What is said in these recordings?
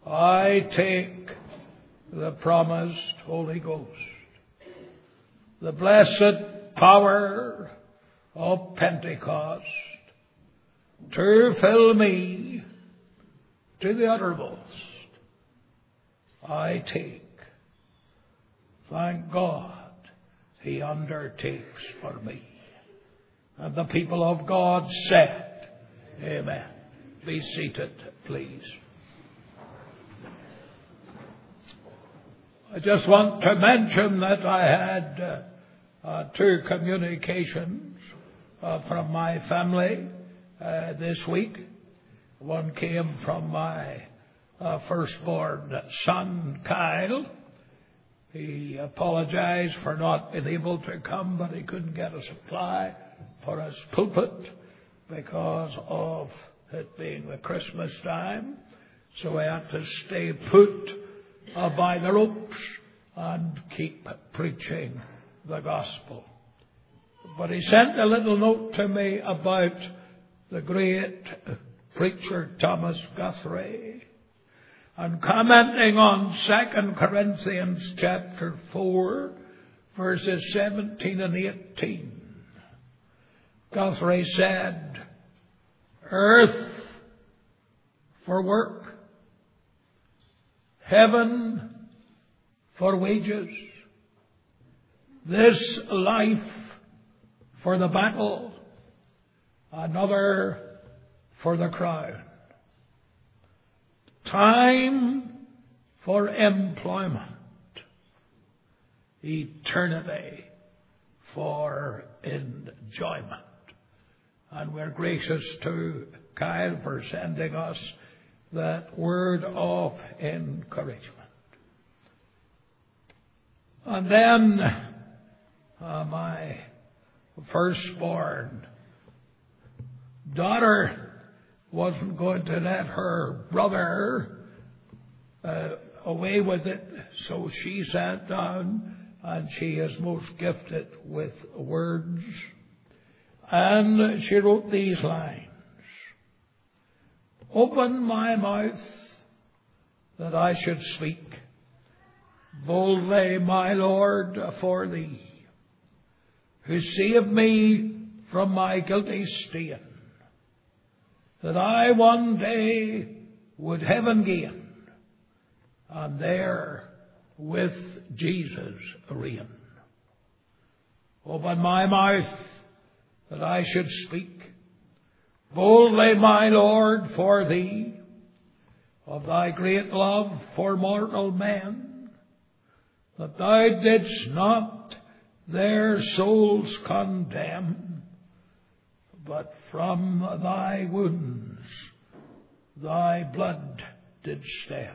I take the promised Holy Ghost, the blessed power of Pentecost, to fill me to the uttermost. I take. Thank God He undertakes for me. And the people of God said, Amen. Be seated, please. I just want to mention that I had 2 communications from my family this week. One came from my firstborn son, Kyle. He apologized for not being able to come, but he couldn't get a supply for his pulpit because of it being the Christmas time. So I had to stay put by the ropes and keep preaching the gospel. But he sent a little note to me about the great preacher Thomas Guthrie, and commenting on 2 Corinthians chapter 4, verses 17 and 18. Guthrie said, earth for work, heaven for wages, this life for the battle, another for the crown. Time for employment, eternity for enjoyment. And we're gracious to Kyle for sending us that word of encouragement. And then my firstborn daughter wasn't going to let her brother away with it, so she sat down, and she is most gifted with words. And she wrote these lines: open my mouth that I should speak boldly, my Lord, for Thee, who saved me from my guilty stain, that I one day would heaven gain, and there with Jesus reign. Open my mouth that I should speak boldly, my Lord, for Thee, of Thy great love for mortal men, that Thou didst not their souls condemn, but from Thy wounds Thy blood did stem.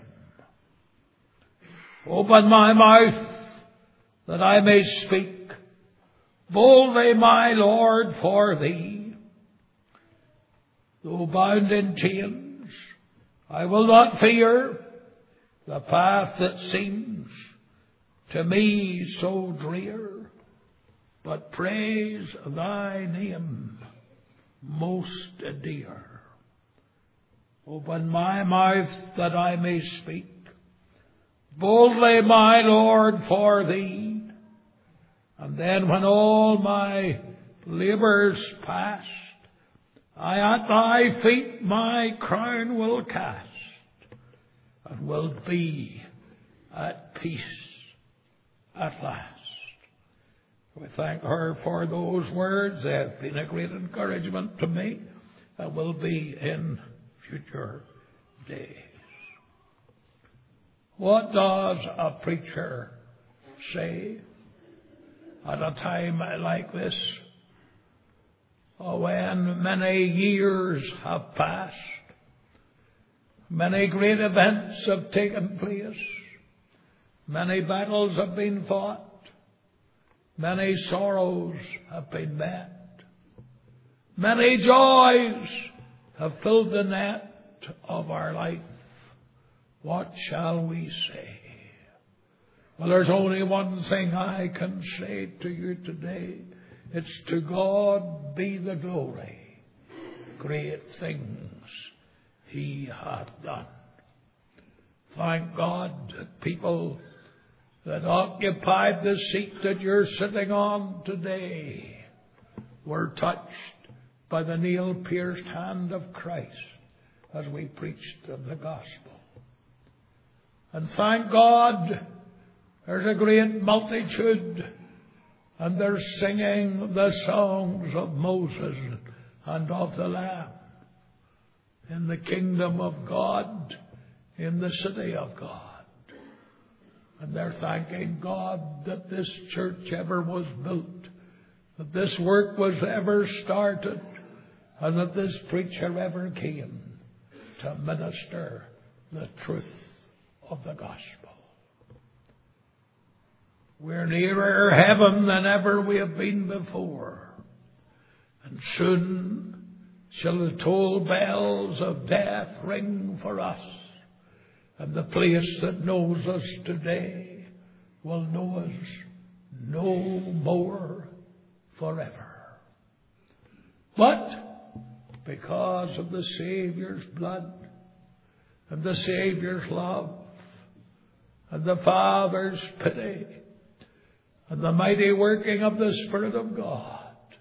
Open my mouth that I may speak boldly, my Lord, for Thee. Though bound in chains, I will not fear the path that seems to me so drear, but praise Thy name most dear. Open my mouth that I may speak boldly, my Lord, for Thee. And then when all my labours past, I at Thy feet my crown will cast, and will be at peace at last. We thank her for those words. They have been a great encouragement to me, and will be in future days. What does a preacher say at a time like this, when many years have passed, many great events have taken place, many battles have been fought, many sorrows have been met, many joys have filled the net of our life? What shall we say? Well, there's only one thing I can say to you today. It's to God be the glory. Great things He hath done. thank God that people that occupied the seat that you're sitting on today were touched by the nail-pierced hand of Christ as we preached of the gospel. And thank God there's a great multitude, and they're singing the songs of Moses and of the Lamb in the kingdom of God, in the city of God. And they're thanking God that this church ever was built, that this work was ever started, and that this preacher ever came to minister the truth of the gospel. We're nearer heaven than ever we have been before, and soon shall the toll bells of death ring for us, and the place that knows us today will know us no more forever. But because of the Saviour's blood and the Saviour's love and the Father's pity and the mighty working of the Spirit of God,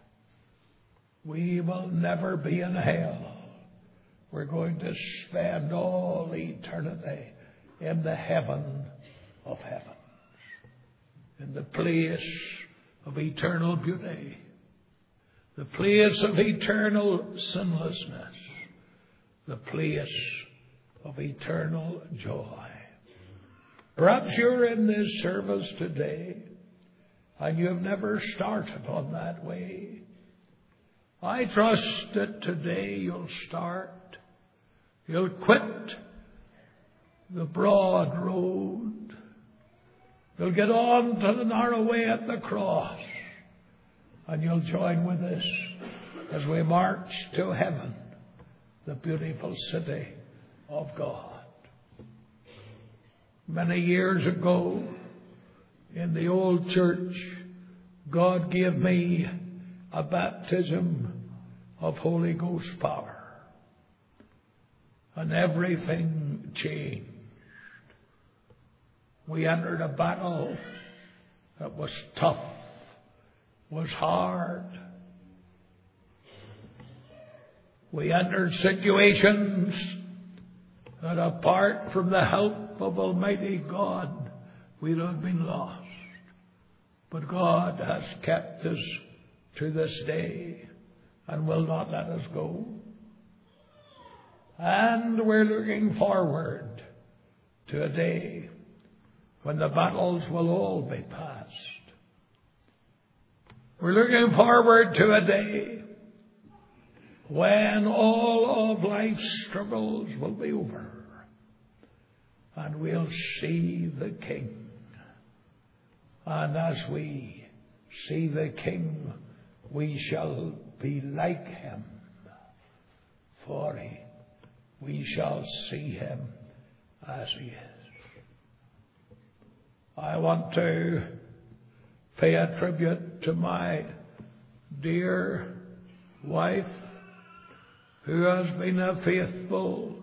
we will never be in hell. We're going to spend all eternity in the heaven of heavens, in the place of eternal beauty, the place of eternal sinlessness, the place of eternal joy. Perhaps you're in this service today and you've never started on that way. I trust that today you'll start. You'll quit the broad road. You'll get on to the narrow way at the cross, and you'll join with us as we march to heaven, the beautiful city of God. Many years ago, in the old church, God gave me a baptism of Holy Ghost power. And everything changed. We entered a battle that was tough, was hard. We entered situations that apart from the help of Almighty God, we'd have been lost. But God has kept us to this day and will not let us go. And we're looking forward to a day when the battles will all be past. We're looking forward to a day when all of life's struggles will be over and we'll see the King. And as we see the King, we shall be like him, for we shall see him as he is. I want to pay a tribute to my dear wife, who has been a faithful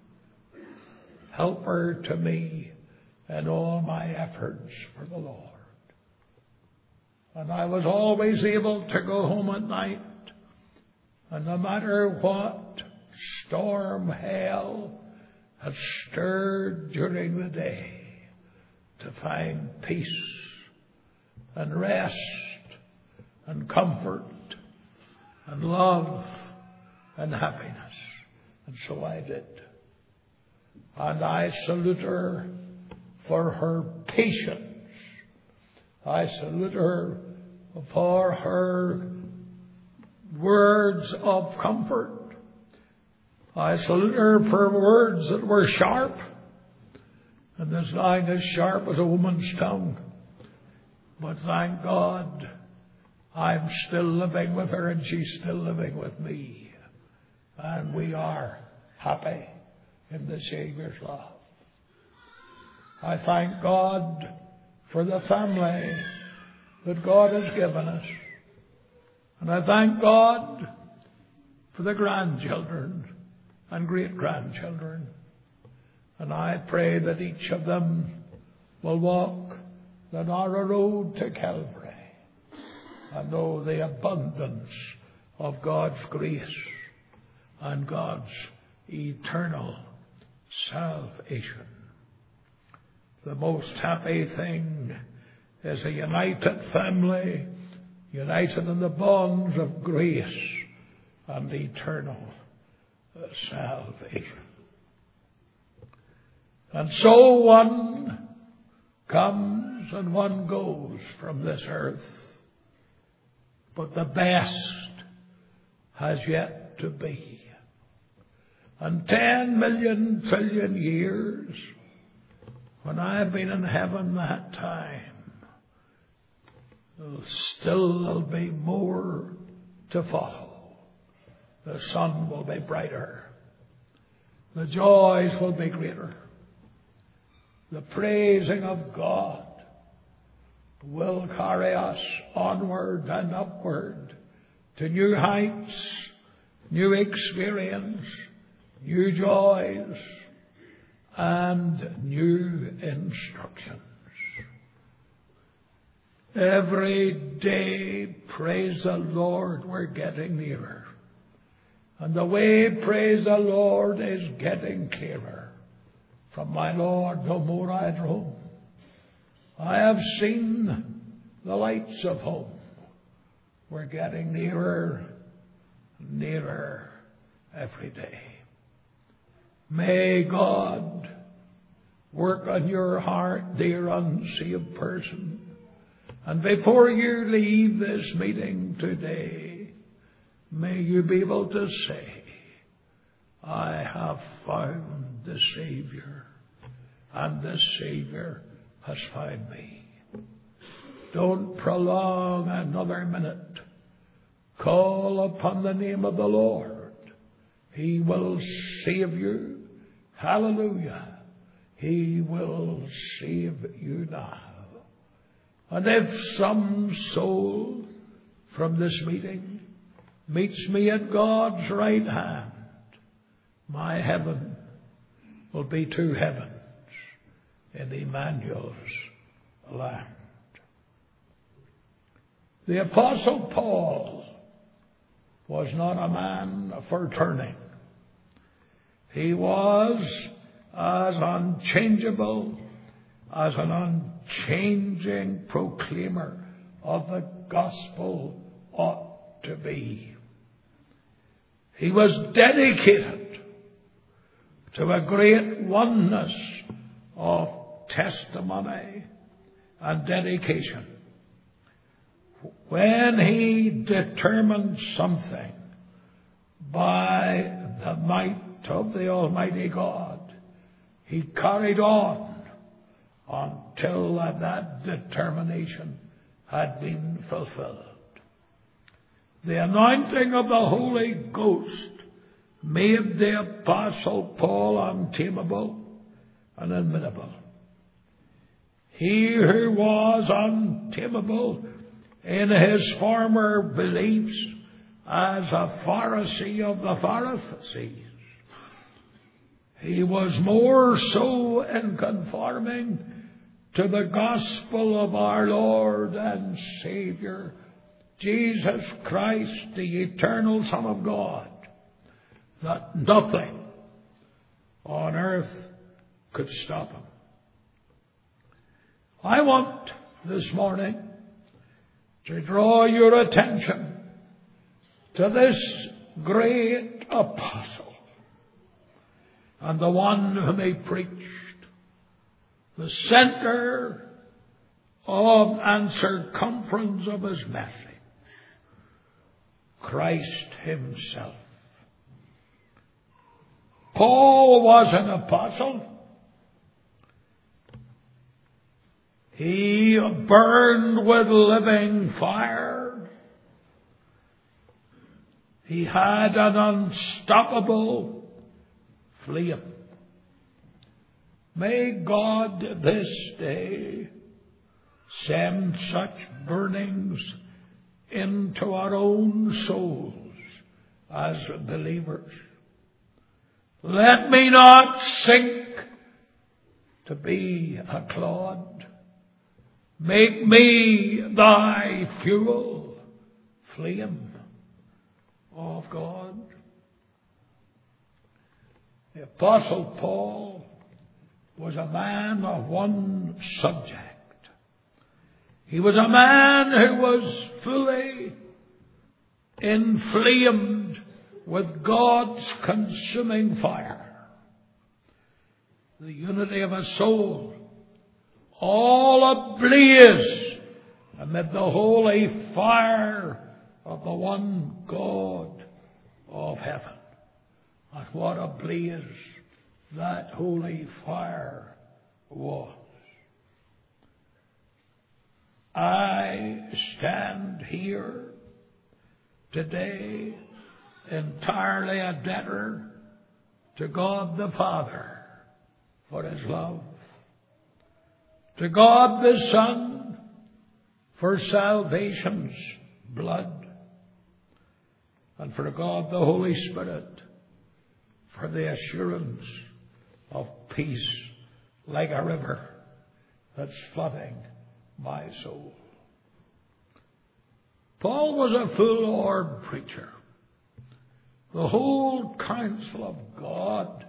helper to me in all my efforts for the Lord. And I was always able to go home at night, and no matter what storm hell had stirred during the day, to find peace and rest and comfort and love and happiness. And so I did. And I salute her for her patience. I salute her for her words of comfort. I salute her for words that were sharp, and this line as sharp as a woman's tongue. But thank God, I'm still living with her and she's still living with me. And we are happy in the Saviour's love. I thank God for the family that God has given us. And I thank God for the grandchildren and great-grandchildren. And I pray that each of them will walk the narrow road to Calvary and know the abundance of God's grace and God's eternal salvation. The most happy thing is a united family, united in the bonds of grace and eternal salvation. And so one comes and one goes from this earth, but the best has yet to be. And 10 million trillion years, when I've been in heaven that time, there'll be more to follow. The sun will be brighter. The joys will be greater. The praising of God will carry us onward and upward to new heights, new experience, new joys, and new instructions. Every day, praise the Lord, we're getting nearer. And the way, praise the Lord, is getting clearer. From my Lord, no more I roam. I have seen the lights of home. We're getting nearer, nearer every day. May God work on your heart, dear unsaved person. And before you leave this meeting today, may you be able to say, I have found the Savior, and the Savior has found me. Don't prolong another minute. Call upon the name of the Lord. He will save you. Hallelujah. He will save you now. And if some soul from this meeting meets me at God's right hand, my heaven will be two heavens in Emmanuel's land. The Apostle Paul was not a man for turning. He was as unchangeable as an unchanging proclaimer of the gospel ought to be. He was dedicated to a great oneness of testimony and dedication. When he determined something by the might of the Almighty God, he carried on until that determination had been fulfilled. The anointing of the Holy Ghost made the Apostle Paul untamable and unminable. He who was untamable in his former beliefs as a Pharisee of the Pharisees, he was more so in conforming to the gospel of our Lord and Savior, Jesus Christ, the eternal Son of God, that nothing on earth could stop him. I want this morning to draw your attention to this great apostle and the one whom he preached, the center of and circumference of his message, Christ himself. Paul was an apostle. He burned with living fire. He had an unstoppable flame. May God this day send such burnings into our own souls as believers. Let me not sink to be a clod. Make me thy fuel, flame of God. The Apostle Paul was a man of one subject. He was a man who was fully inflamed with God's consuming fire. The unity of a soul, all ablaze amid the holy fire of the one God of heaven. And what a blaze that holy fire was. I stand here today entirely a debtor to God the Father for His love, to God the Son for salvation's blood, and for God the Holy Spirit for the assurance of peace like a river that's flooding my soul. Paul was a full-orbed preacher. The whole counsel of God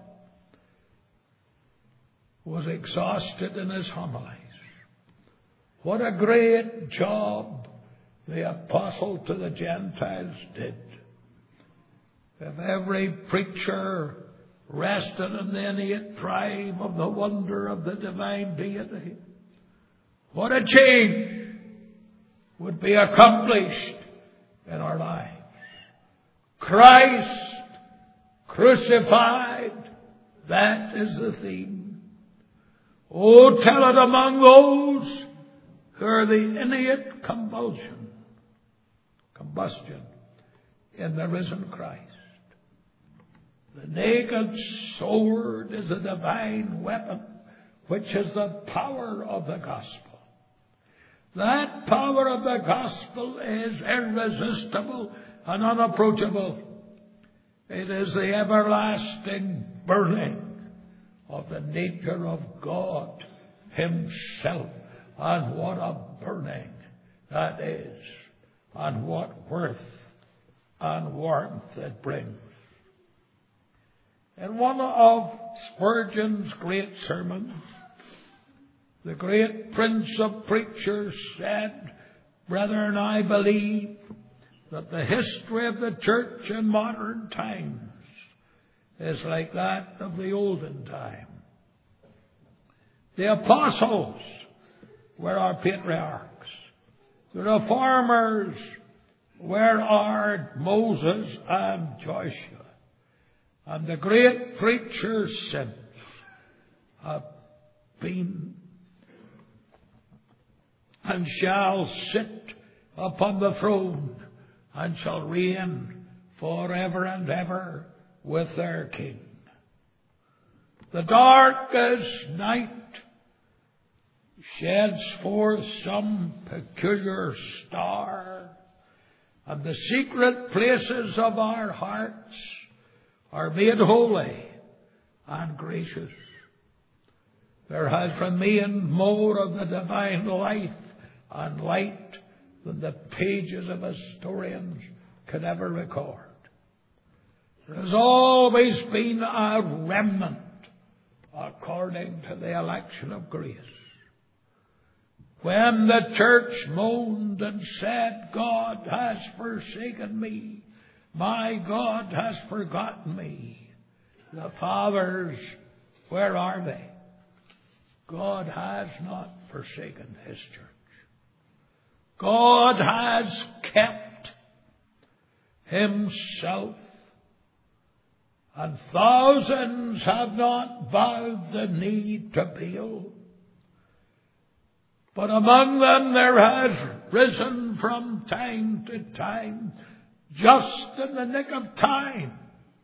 was exhausted in his homilies. What a great job the apostle to the Gentiles did. If every preacher rested in the innate prime of the wonder of the divine deity, what a change would be accomplished in our lives. Christ crucified, that is the theme. Oh, tell it among those who are the innate combustion in the risen Christ. The naked sword is a divine weapon, which is the power of the gospel. That power of the gospel is irresistible and unapproachable. It is the everlasting burning of the nature of God Himself. And what a burning that is, and what worth and warmth it brings. In one of Spurgeon's great sermons, the great Prince of Preachers said, "Brethren, I believe that the history of the church in modern times is like that of the olden time. The apostles were our patriarchs. The reformers were our Moses and Joshua. And the great preachers since have been and shall sit upon the throne and shall reign forever and ever with their King. The darkest night sheds forth some peculiar star, and the secret places of our hearts are made holy and gracious. There has remained more of the divine life and light than the pages of historians could ever record. There has always been a remnant according to the election of grace. When the church moaned and said, "God has forsaken me, my God has forgotten me," the fathers, where are they? God has not forsaken His church. God has kept Himself, and thousands have not bowed the knee to Baal. But among them there has risen from time to time, just in the nick of time,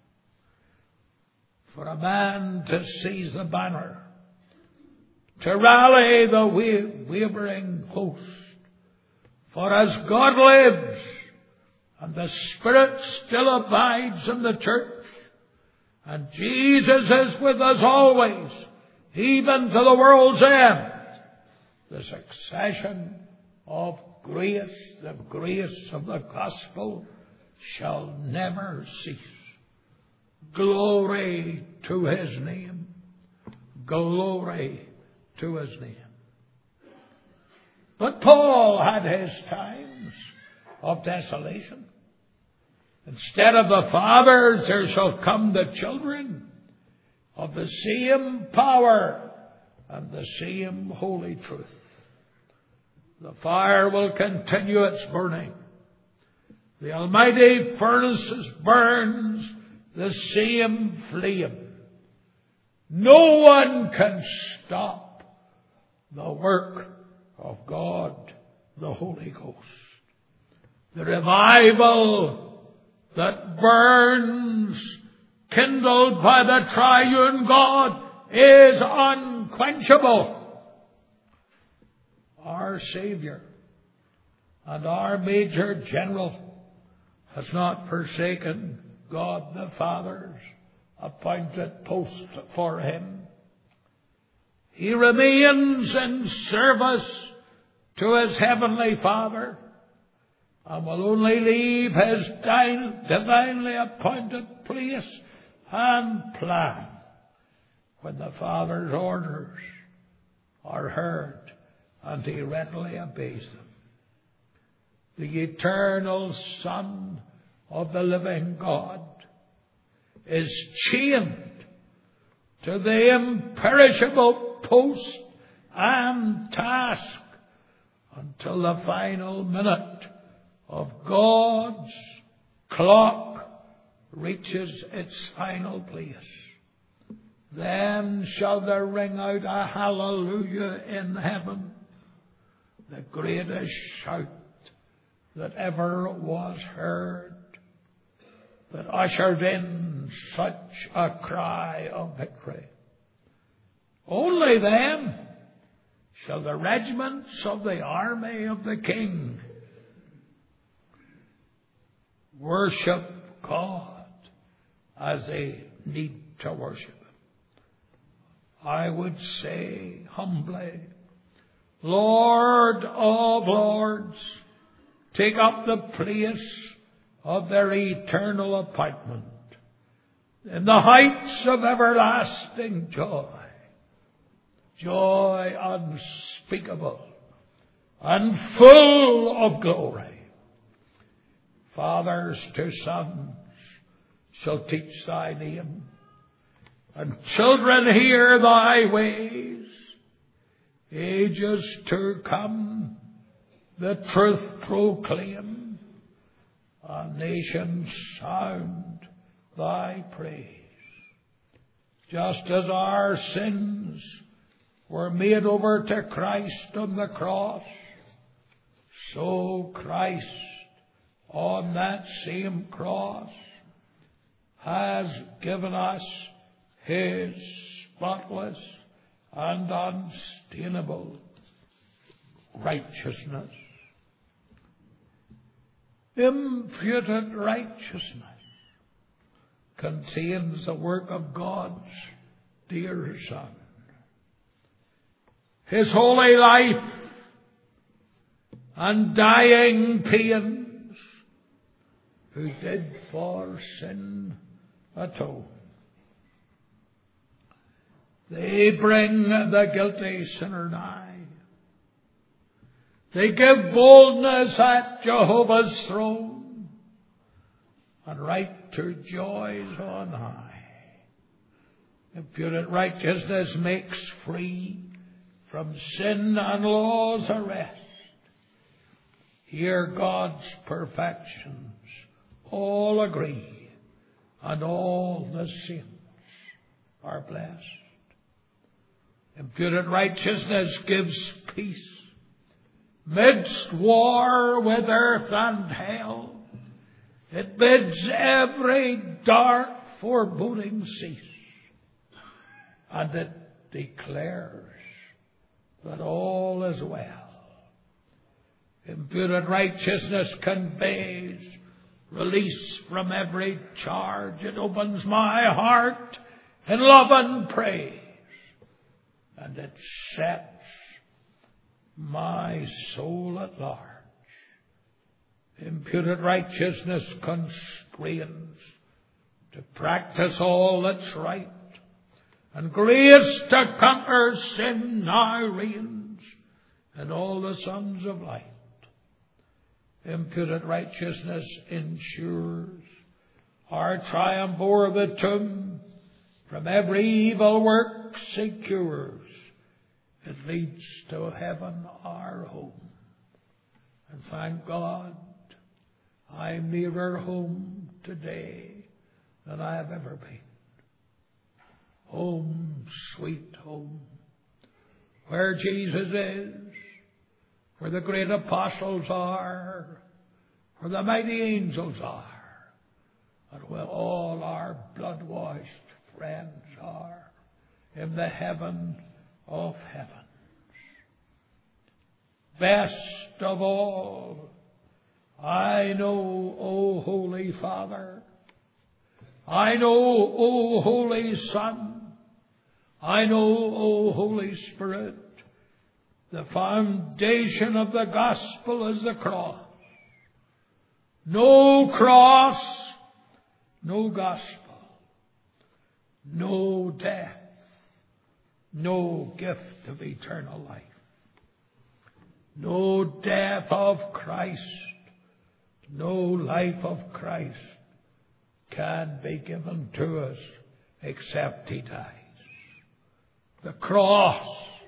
for a man to seize the banner, to rally the wavering host. For as God lives, and the Spirit still abides in the church, and Jesus is with us always, even to the world's end. The succession of grace, the grace of the gospel, shall never cease. Glory to His name. Glory to His name. But Paul had his times of desolation. Instead of the fathers, there shall come the children of the same power and the same holy truth. The fire will continue its burning. The almighty furnaces burns the same flame. No one can stop the work of God, the Holy Ghost. The revival that burns, kindled by the triune God, is unquenchable. Our Savior and our Major General has not forsaken God the Father's appointed post for Him. He remains in service to His Heavenly Father and will only leave His divinely appointed place and plan when the Father's orders are heard and He readily obeys them. The eternal Son of the living God is chained to the imperishable post and task until the final minute of God's clock reaches its final place. Then shall there ring out a hallelujah in heaven, the greatest shout that ever was heard, that ushered in such a cry of victory. Only then shall the regiments of the army of the King worship God as they need to worship Him. I would say humbly, Lord of Lords, take up the place of their eternal appointment in the heights of everlasting joy, joy unspeakable and full of glory. Fathers to sons shall teach Thy name, and children hear Thy ways. Ages to come the truth proclaim, and nations sound Thy praise. Just as our sins were made over to Christ on the cross, so Christ on that same cross has given us His spotless and unstainable righteousness. Imputed righteousness contains the work of God's dear Son. His holy life and dying pains, who did for sin atone. They bring the guilty sinner nigh. They give boldness at Jehovah's throne and right to joys on high. Imputed righteousness makes free from sin and law's arrest. Here God's perfections all agree, and all the saints are blessed. Imputed righteousness gives peace midst war with earth and hell. It bids every dark foreboding cease, and it declares that all is well. Imputed righteousness conveys release from every charge. It opens my heart in love and praise. and it sets my soul at large. Imputed righteousness constrains to practice all that's right, and grace to conquer sin now reigns in all the sons of light. Imputed righteousness ensures our triumph o'er the tomb, from every evil work secures. It leads to heaven, our home. And thank God, I'm nearer home today than I have ever been. Home, sweet home, where Jesus is, where the great apostles are, where the mighty angels are, and where all our blood-washed friends are, in the heaven of heavens. Best of all, I know, O Holy Father, I know, O Holy Son, I know, O Holy Spirit, the foundation of the gospel is the cross. No cross, no gospel, no death, no gift of eternal life. No death of Christ, no life of Christ can be given to us except He dies. The cross,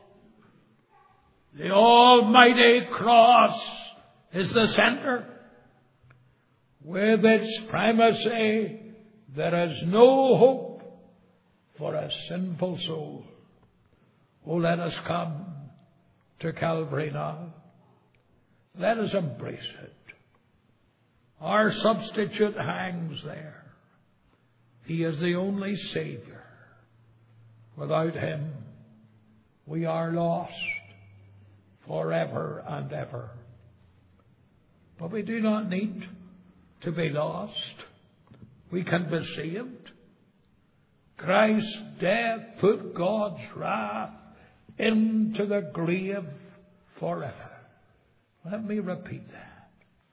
the almighty cross, is the center. With its primacy, there is no hope for a sinful soul. Oh, let us come to Calvary now. Let us embrace it. Our substitute hangs there. He is the only Savior. Without Him, we are lost forever and ever. But we do not need to be lost. We can be saved. Christ's death put God's wrath into the grave forever. Let me repeat that.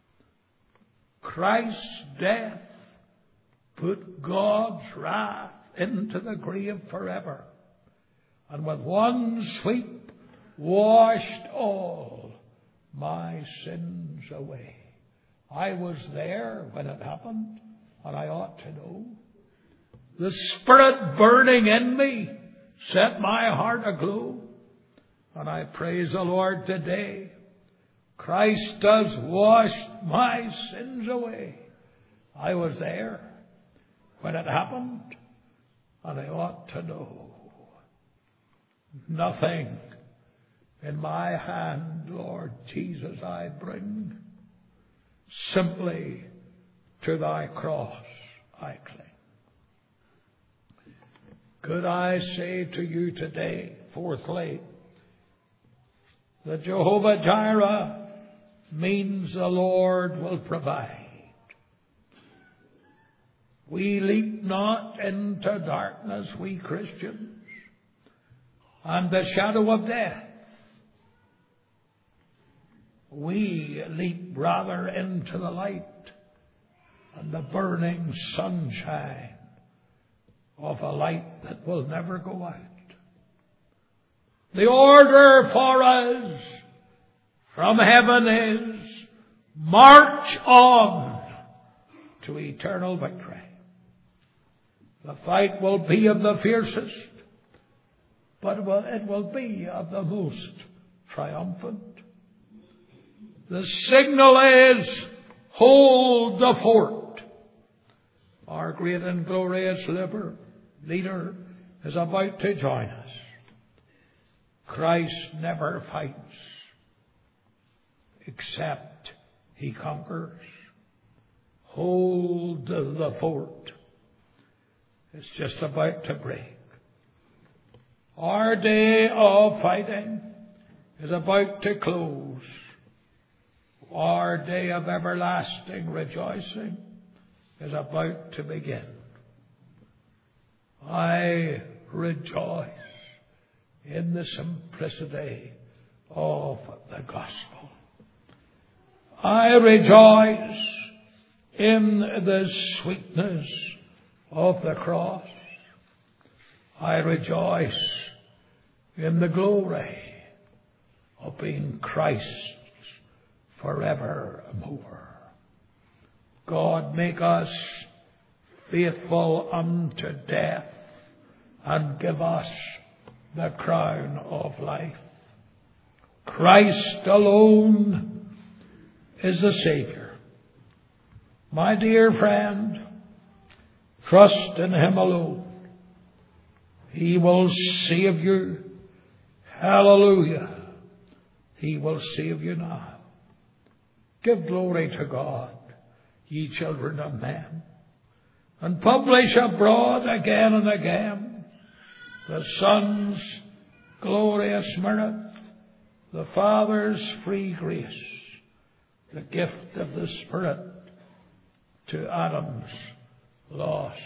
Christ's death put God's wrath into the grave forever, and with one sweep washed all my sins away. I was there when it happened, and I ought to know. The Spirit burning in me set my heart aglow, and I praise the Lord today. Christ does wash my sins away. I was there when it happened, and I ought to know. Nothing in my hand, Lord Jesus, I bring. Simply to thy cross I cling. Could I say to you today, fourthly, that Jehovah Jireh means the Lord will provide. We leap not into darkness, we Christians, and the shadow of death. We leap rather into the light and the burning sunshine of a light that will never go out. The order for us from heaven is march on to eternal victory. The fight will be of the fiercest, but it will be of the most triumphant. The signal is hold the fort. Our great and glorious leader is about to join us. Christ never fights except He conquers. Hold the fort. It's just about to break. Our day of fighting is about to close. Our day of everlasting rejoicing is about to begin. I rejoice in the simplicity of the gospel. I rejoice in the sweetness of the cross. I rejoice in the glory of being Christ's forevermore. God, make us faithful unto death and give us the crown of life. Christ alone is the Savior. My dear friend, trust in Him alone. He will save you. Hallelujah. He will save you now. Give glory to God, ye children of men, and publish abroad again and again the Son's glorious merit, the Father's free grace, the gift of the Spirit to Adam's lost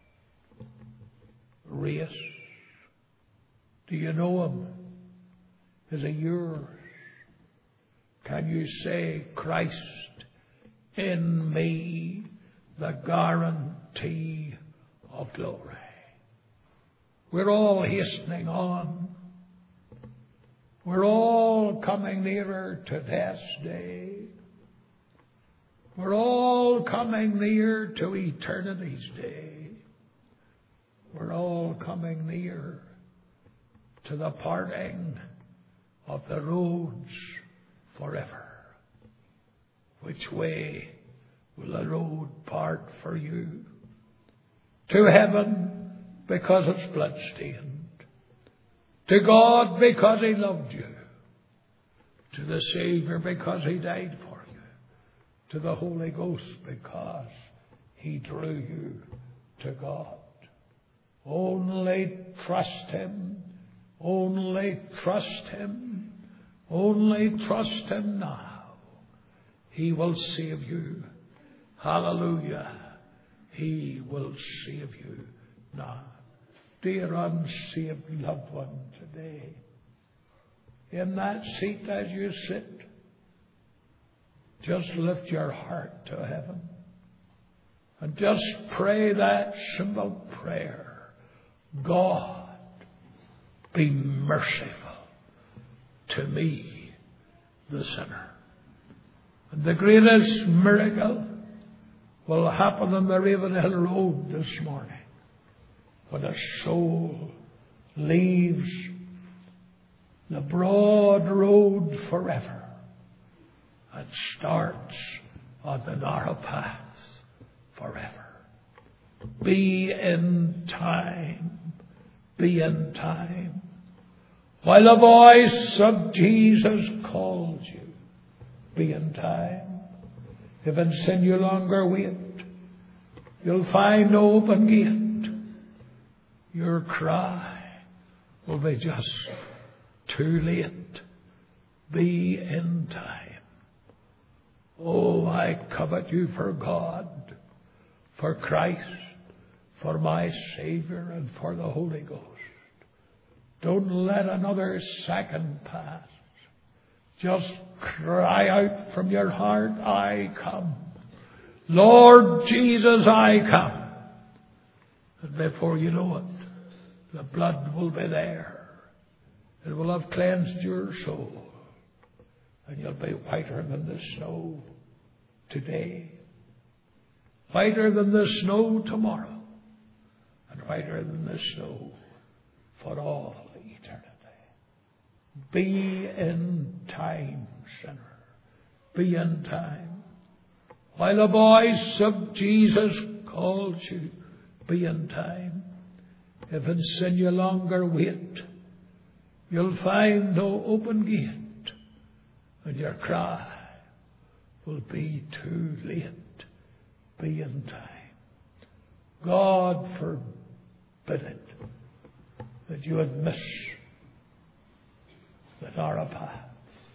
race. Do you know Him? Is He yours? Can you say, Christ in me, the guarantee of glory? We're all hastening on. We're all coming nearer to death's day. We're all coming near to eternity's day. We're all coming near to the parting of the roads forever. Which way will the road part for you? To heaven, because it's bloodstained. To God, because He loved you. To the Savior, because He died for you. To the Holy Ghost, because He drew you to God. Only trust Him. Only trust Him. Only trust Him now. He will save you. Hallelujah. He will save you now. Dear unsaved loved one today, in that seat as you sit, just lift your heart to heaven and just pray that simple prayer. God, be merciful to me, the sinner. And the greatest miracle will happen on the Ravenhill Road this morning when a soul leaves the broad road forever and starts on the narrow path forever. Be in time. Be in time. While the voice of Jesus calls you, be in time. If in sin you longer wait, you'll find no open gate. Your cry will be just too late. Be in time. Oh, I covet you for God, for Christ, for my Savior, and for the Holy Ghost. Don't let another second pass. Just cry out from your heart, I come. Lord Jesus, I come. And before you know it, the blood will be there. It will have cleansed your soul. And you'll be whiter than the snow today. Whiter than the snow tomorrow. And whiter than the snow for all eternity. Be in time, sinner. Be in time. While the voice of Jesus calls you, be in time. If in sin you longer wait, you'll find no open gate, and your cry will be too late. Be in time. God forbid it that you would miss the narrow path.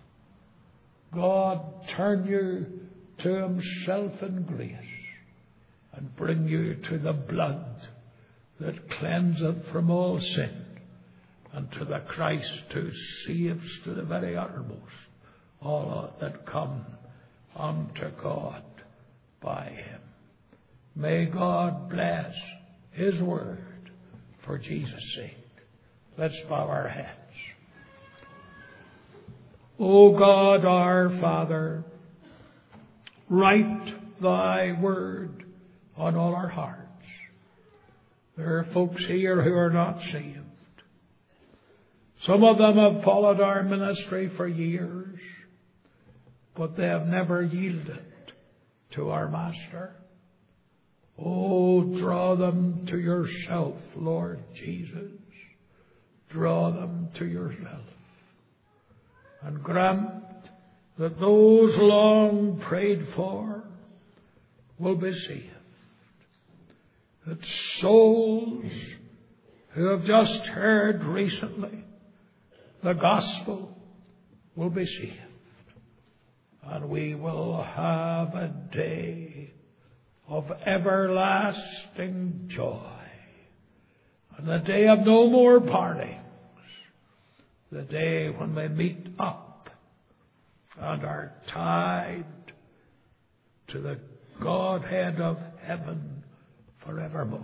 God turn you to Himself in grace and bring you to the blood that cleanseth from all sin and to the Christ who saves to the very uttermost all that come unto God by him. May God bless his word for Jesus' sake. Let's bow our heads. O God our Father, write thy word on all our hearts. There are folks here who are not saved. Some of them have followed our ministry for years, but they have never yielded to our Master. Oh, draw them to yourself, Lord Jesus. Draw them to yourself. And grant that those long prayed for will be saved. That souls who have just heard recently the gospel will be saved. And we will have a day of everlasting joy. And a day of no more partings. The day when we meet up and are tied to the Godhead of heaven forevermore.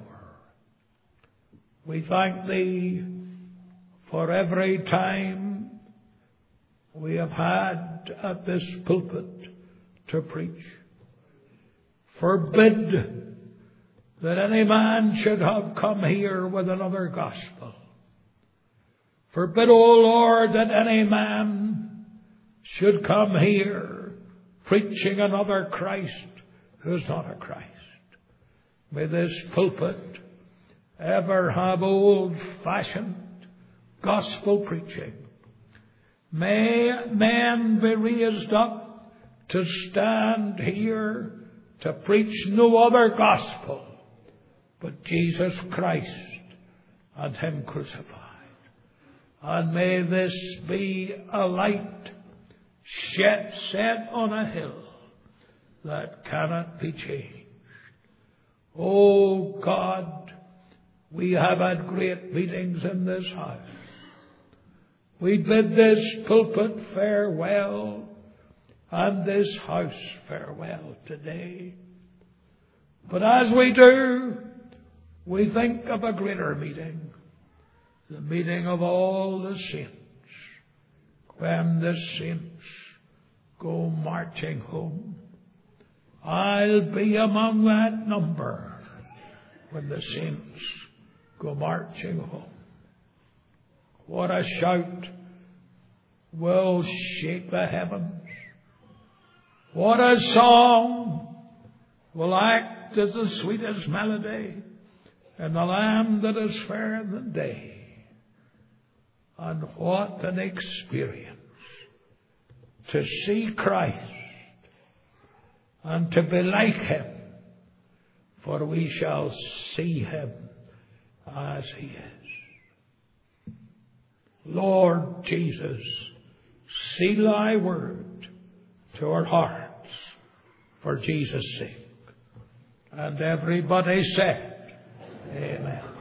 We thank thee for every time we have had at this pulpit to preach. Forbid that any man should have come here with another gospel. Forbid, O Lord, that any man should come here preaching another Christ who is not a Christ. May this pulpit ever have old-fashioned gospel preaching. May men be raised up to stand here to preach no other gospel but Jesus Christ and him crucified. And may this be a light set on a hill that cannot be changed. Oh God, we have had great meetings in this house. We bid this pulpit farewell and this house farewell today. But as we do, we think of a greater meeting. The meeting of all the saints, when the saints go marching home. I'll be among that number when the saints go marching home. What a shout will shake the heavens. What a song will act as the sweetest melody in the land that is fairer than day. And what an experience to see Christ and to be like him, for we shall see him as he is. Lord Jesus, seal thy word to our hearts for Jesus' sake. And everybody said, Amen.